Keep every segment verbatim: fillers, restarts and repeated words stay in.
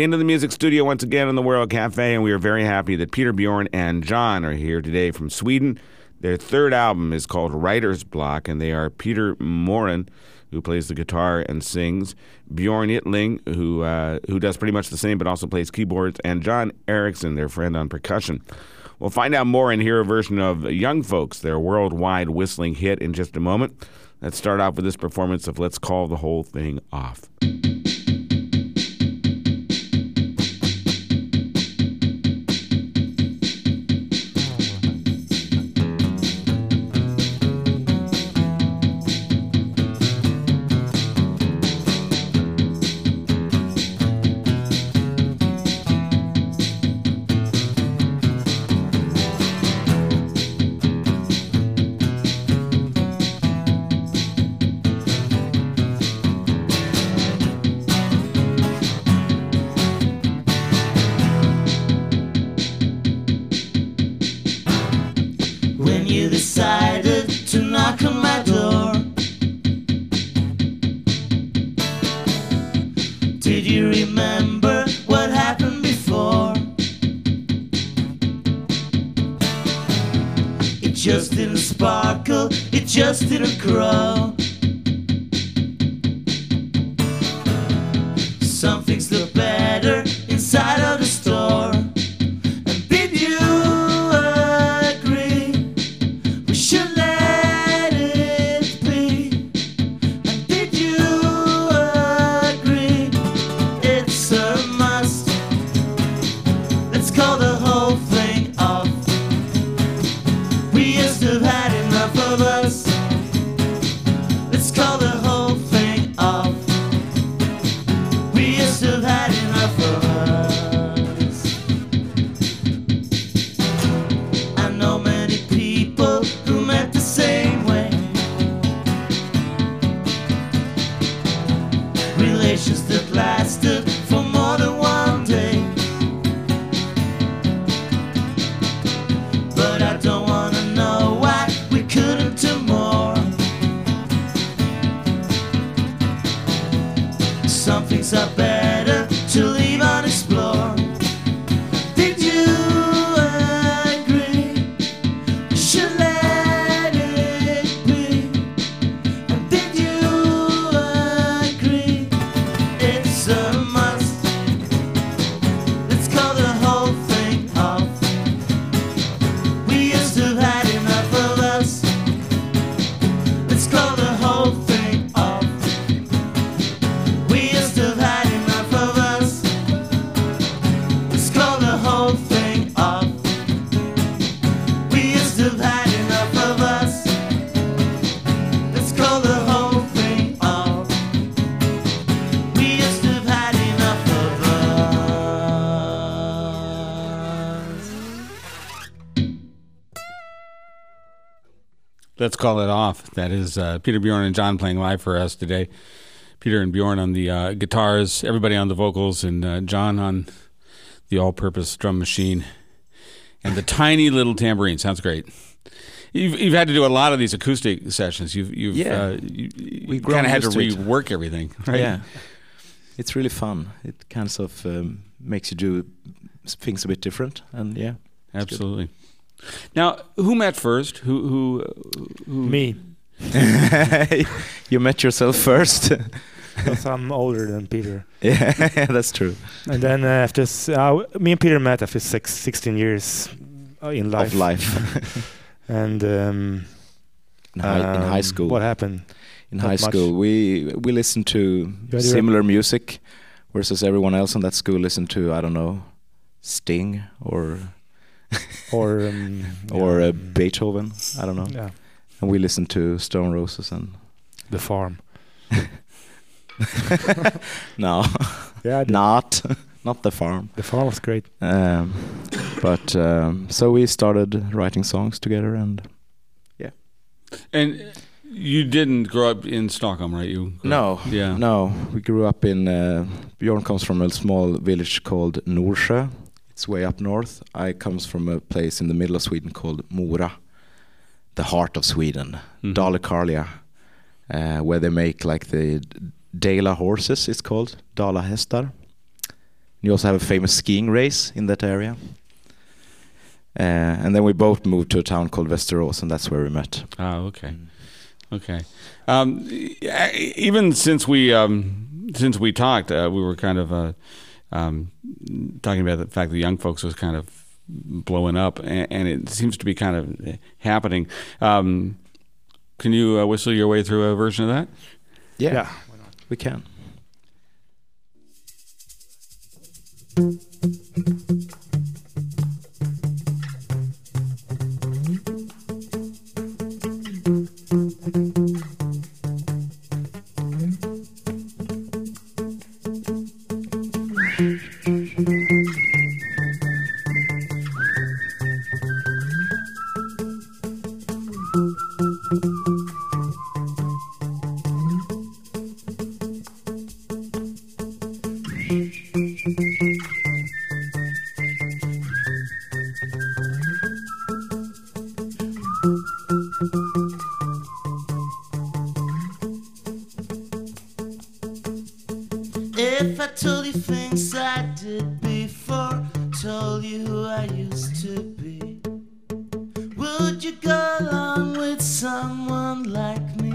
Into the music studio once again in the World Cafe, and we are very happy that Peter, Bjorn, and John are here today from Sweden. Their third album is called Writer's Block, and they are Peter Morin, who plays the guitar and sings, Bjorn Yttling, who uh, who does pretty much the same but also plays keyboards, and John Erickson, their friend on percussion. We'll find out more and hear a version of Young Folks, their worldwide whistling hit, in just a moment. Let's start off with this performance of Let's Call the Whole Thing Off. You decided to knock on my door. Did you remember what happened before? It just didn't sparkle, it just didn't grow. Some things look better inside of the store. Relations that lasted for more than one day. But I don't wanna know why we couldn't do more. Some things are better to leave unexplored. Did you agree we should let it be? And did you agree it's a must? Let's call the whole thing off. We used to have had enough of us. Let's call the whole thing off. We used to have had enough of us. Let's call the whole thing off. We used to have had enough of us. Let's call the whole thing off. We used to have had enough of us. Let's Call It Off. That is uh, Peter, Bjorn, and John playing live for us today. Peter and Bjorn on the uh, guitars, everybody on the vocals, and uh, John on the all-purpose drum machine. And the tiny little tambourine. Sounds great. You've you've had to do a lot of these acoustic sessions. You've you've Yeah. uh, you, We've kind grown of had to used to it. rework everything, right? Yeah, it's really fun. It kind of um, makes you do things a bit different, and yeah, it's good. Absolutely. Now, who met first? Who who, who Me, You met yourself first. because I'm older than Peter. Yeah, that's true. And then uh, after s- uh, me and Peter met after six, sixteen years uh, in life. Of life. And um, in, high, in high um, school. what happened? in not high much. school, we we listened to had your- similar music, versus everyone else in that school listened to, I don't know, Sting or Or um, or yeah, uh, Beethoven. I don't know. yeah, And we listened to Stone Roses and The Farm. no, Yeah, the, not not The Farm. the Farm was great. Um, but um, so we started writing songs together, and And you didn't grow up in Stockholm, right? You grew no, up- yeah, no, we grew up in. Uh, Bjorn comes from a small village called Norsjö. It's way up north. I comes from a place in the middle of Sweden called Mora, the heart of Sweden, Mhm. Dalekarlia, uh, where they make like the Dala horses. It's called Dala hästar, You also have a famous skiing race in that area. Uh, and then we both moved to a town called Västerås, and that's where we met. Oh, okay, okay. Um, even since we um, since we talked, uh, we were kind of uh, um, talking about the fact that young folks was kind of blowing up, and, and it seems to be kind of happening. Um, can you uh, whistle your way through a version of that? Yeah, Yeah. we can. If I told you things I did before, told you who I used to be, would you go along with someone like me?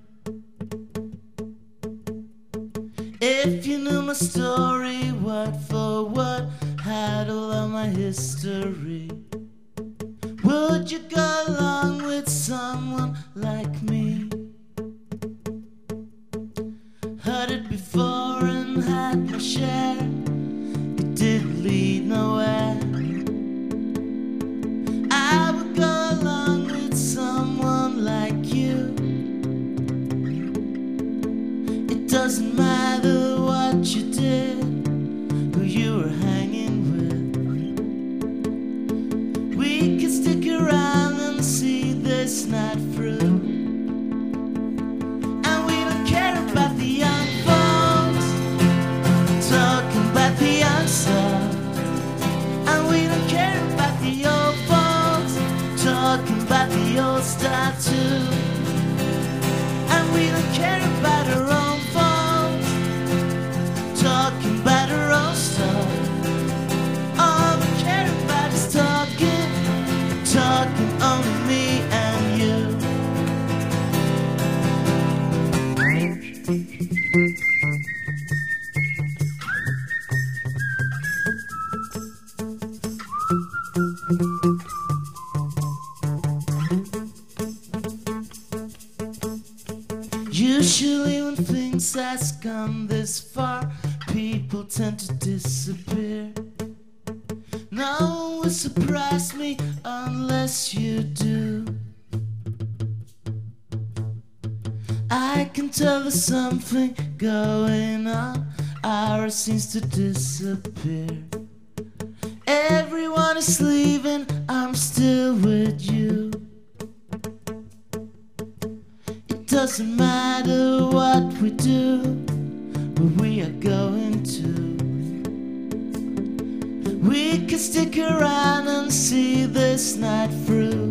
If you knew my story word for word, had all of my history, would you go along with someone like me? Heard it before and had my share, it didn't lead nowhere. I would go along with someone like you. It doesn't matter what you did, who you were hanging with. We can stick around and see this night through. And we don't care about the young folks talking about the young stuff. And we don't care about the old folks talking about the old stuff too. And we don't care about our own folks talking about our own stuff. All we care about is talking, talking only me and you. Usually when things has gone this far, people tend to disappear. No one will surprise me unless you do. I can tell there's something going on, ours seems to disappear. Everyone is leaving, I'm still with you. It doesn't matter what we do, where we are going to. We can stick around and see this night through.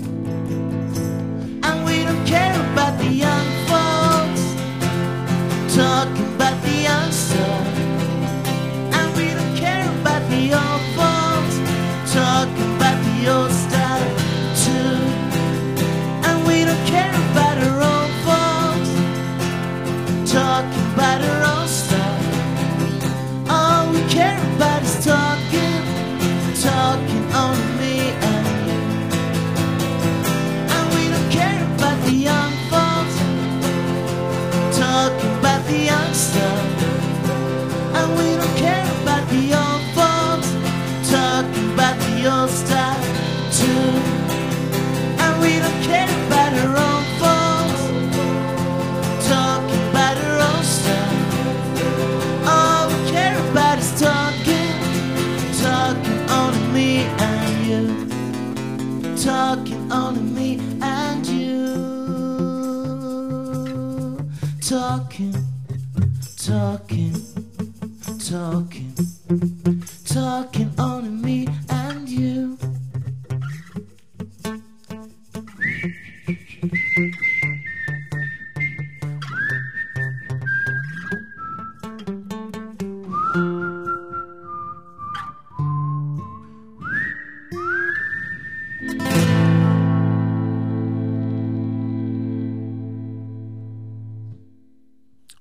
And we don't care about the young folks talking about the young stuff. And we don't care about the old folks talking about the old stuff too. And we don't care about our own folks talking about our own stuff. All we care about is talking, talking only me and you. And we don't care about the young folks talking about the young stuff. And we don't care about the old folks talking about the old stuff too. And we don't care about our own folks talking about our own stuff. All we care about is talking, talking only me and you. Talking only me and you. Talking, talking, talking, talking only me and you.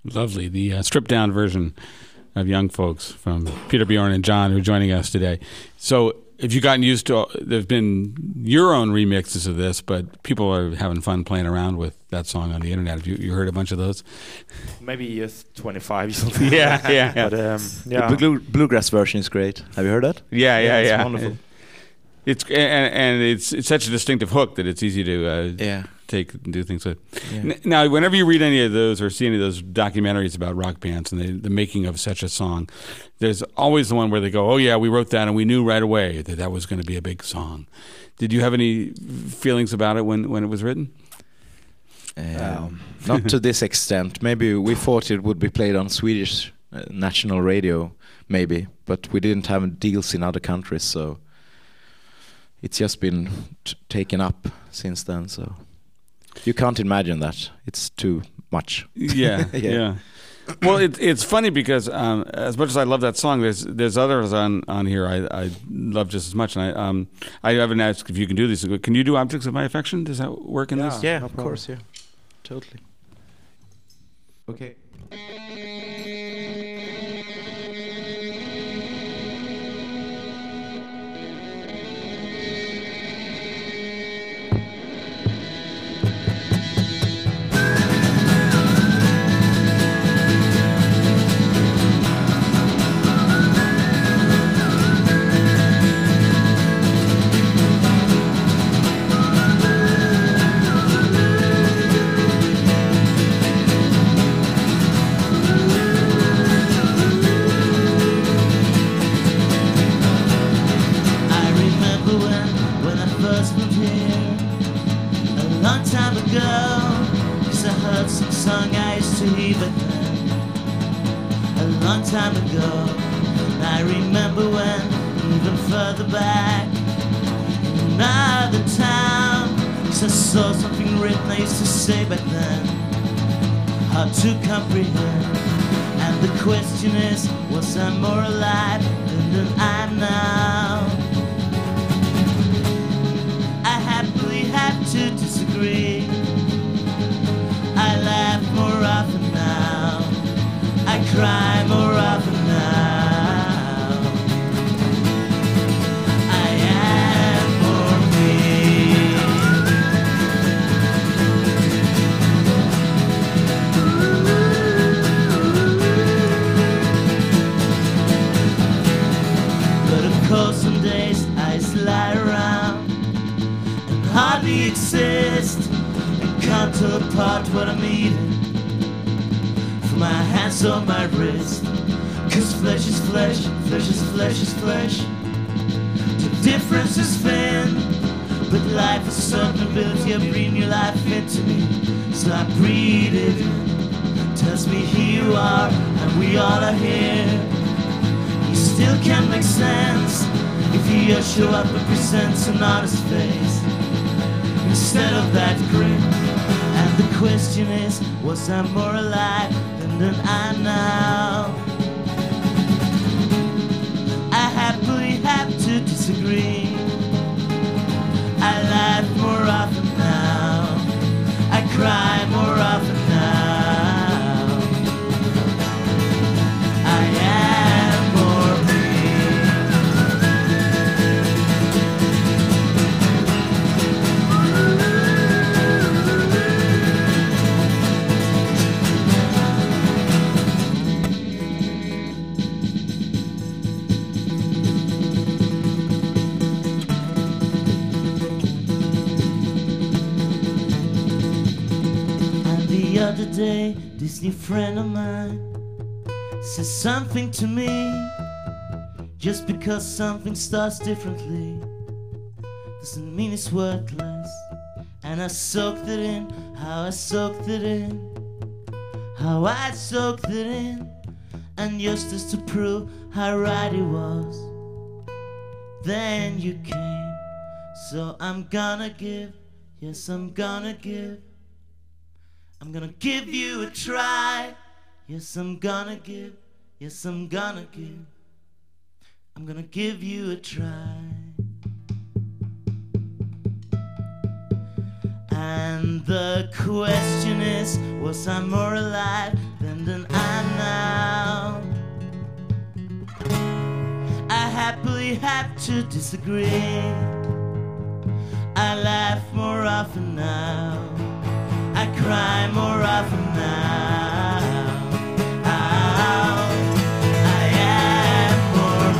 Lovely. The uh, stripped down version of Young Folks from Peter Bjorn and John, who are joining us today. So have you gotten used to, there's been your own remixes of this, but people are having fun playing around with that song on the internet. Have you, you heard a bunch of those? Maybe just twenty-five or something. Yeah, yeah, yeah. But, um, yeah. The blue, bluegrass version is great. Have you heard that? Yeah, yeah, yeah. It's yeah. wonderful. It's and, and it's it's such a distinctive hook that it's easy to uh, Yeah. take and do things with. Yeah. N- Now, whenever you read any of those or see any of those documentaries about rock bands and the, the making of such a song, there's always the one where they go, "Oh yeah, we wrote that and we knew right away that that was going to be a big song." Did you have any feelings about it when, when it was written? Um, not to this extent. Maybe we thought it would be played on Swedish uh, national radio, maybe, but we didn't have deals in other countries, so it's just been t- taken up since then. So you can't imagine that. It's too much. Yeah, yeah. Yeah. Well, it, it's funny because um, as much as I love that song, there's there's others on, on here I, I love just as much. And I um I haven't asked if you can do this. Can you do Objects of My Affection? Does that work in Yeah. this? Yeah, No of problem. course, yeah. Totally. Okay. I remember when, when I first moved here, a long time ago, 'cause I heard some song I used to hear back then, a long time ago. And I remember when, even further back, in another town, 'cause I saw something written I used to say back then, hard to comprehend. And the question is, was I more alive than I am now? I happily have to disagree. I laugh more often now. I cry more often now. I am more me. But of course some days I slide around and hardly exist and can't tell apart what I'm eating from my hands or my wrist. 'Cause flesh is flesh, flesh is flesh is flesh. The difference is thin, but life has a certain ability of breathing your life into me. So I breathe it in. Tells me here you are and we all are here. You still can't make sense if you just show up and presents an honest face instead of that grin. And the question is, was I more alive than, than I am now? I happily have to disagree. I laugh more often now. I cry more often now. I am more me. And the other day, this new friend of mine says something to me. Just because something starts differently doesn't mean it's worthless. And I soaked it in, how I soaked it in, how I soaked it in. And just as to prove how right it was, then you came. So I'm gonna give, yes I'm gonna give. I'm gonna give you a try. Yes, I'm gonna give. Yes, I'm gonna give. I'm gonna give you a try. And the question is, was I more alive than, than happily have to disagree. I laugh more often now, I cry more often now. Oh, I am more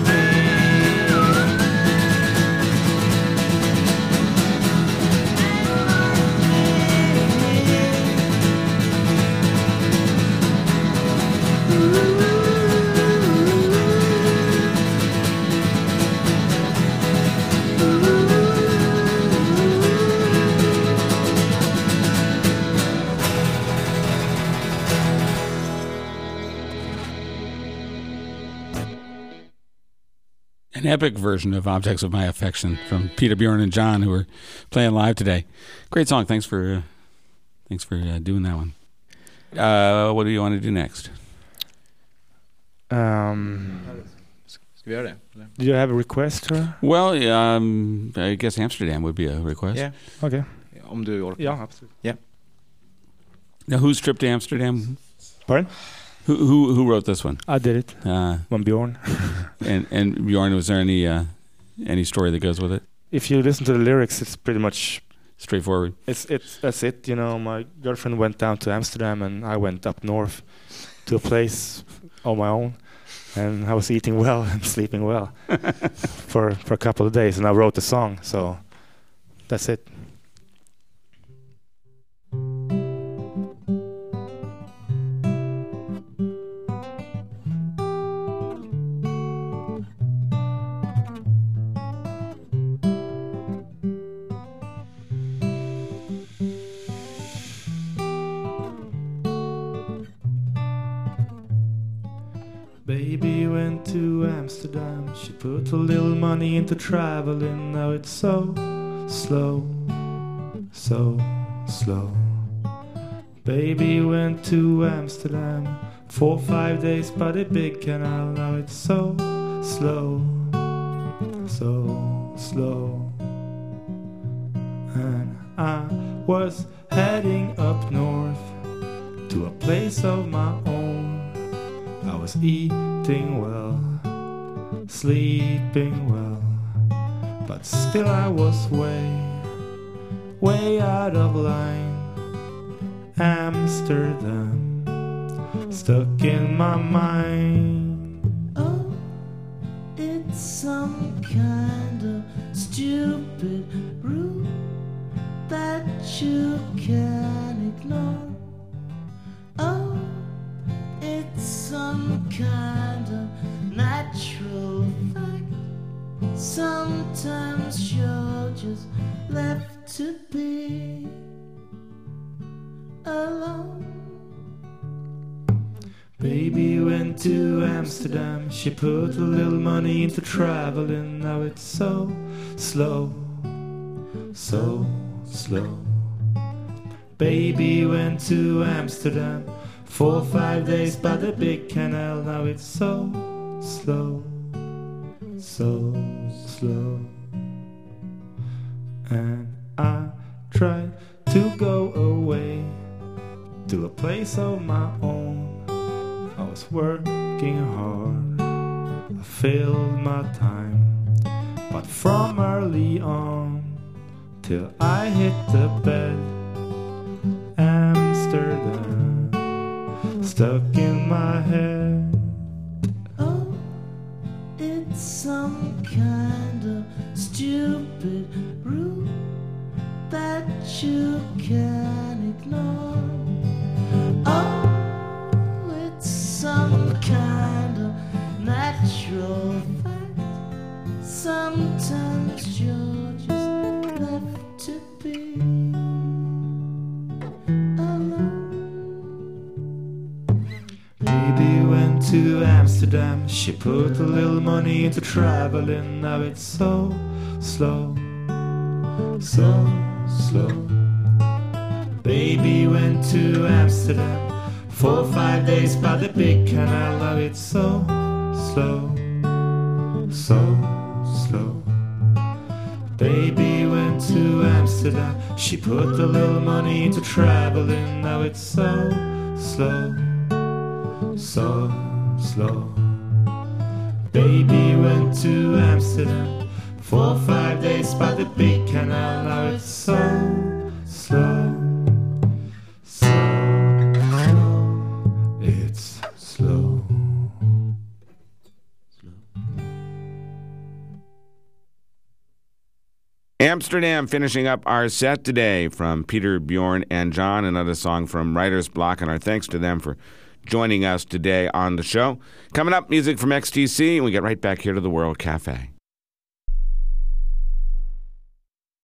An epic version of Objects of My Affection from Peter, Bjorn, and John, who are playing live today. Great song. Thanks for uh, thanks for uh, doing that one. Uh, what do you want to do next? Um, Ska vi göra det? Eller? do you have a request? Or? Well, um, I guess Amsterdam would be a request. Yeah. Okay. Om du orkar. Yeah, absolutely. Now, whose trip to Amsterdam? Pardon? Who who who wrote this one? I did it. Uh, One Bjorn. and and Bjorn, was there any uh, any story that goes with it? If you listen to the lyrics, it's pretty much Straightforward. it's it's that's it. You know, my girlfriend went down to Amsterdam, and I went up north to a place on my own, and I was eating well and sleeping well for for a couple of days, and I wrote the song. So that's it. Baby went to Amsterdam. She put a little money into traveling. Now it's so slow, so slow. Baby went to Amsterdam. Four or five days by the big canal. Now it's so slow, so slow. And I was heading up north to a place of my own. I was eating well, sleeping well, but still I was way, way out of line. Amsterdam, stuck in my mind. Oh, it's some kind of stupid rule that you can't ignore. Oh, it's some kind of natural fact. Sometimes you're just left to be alone. Baby went to Amsterdam. She put a little money into traveling. Now it's so slow, so slow. Baby went to Amsterdam. Four or five days by the big canal. Now it's so slow, so slow. And I tried to go away to a place of my own. I was working hard, I filled my time, but from early on till I hit the bed, Amsterdam stuck in my head. Oh, it's some kind of stupid rule that you can't ignore. Oh, it's some kind of natural fact. Sometimes you're just left to be alone. Baby went to Amsterdam. She put a little money into traveling. Now it's so slow, so slow. Baby went to Amsterdam. Four or five days by the big canal. Now it's so slow, so slow. Baby went to Amsterdam. She put a little money into traveling. Now it's so slow, so slow. baby went to Amsterdam. Four or five days by the big canal. Now it's so slow, so slow. It's slow. Amsterdam finishing up our set today from Peter, Bjorn, and John. Another song from Writer's Block, and our thanks to them for joining us today on the show. Coming up, music from X T C, and we get right back here to the World Cafe.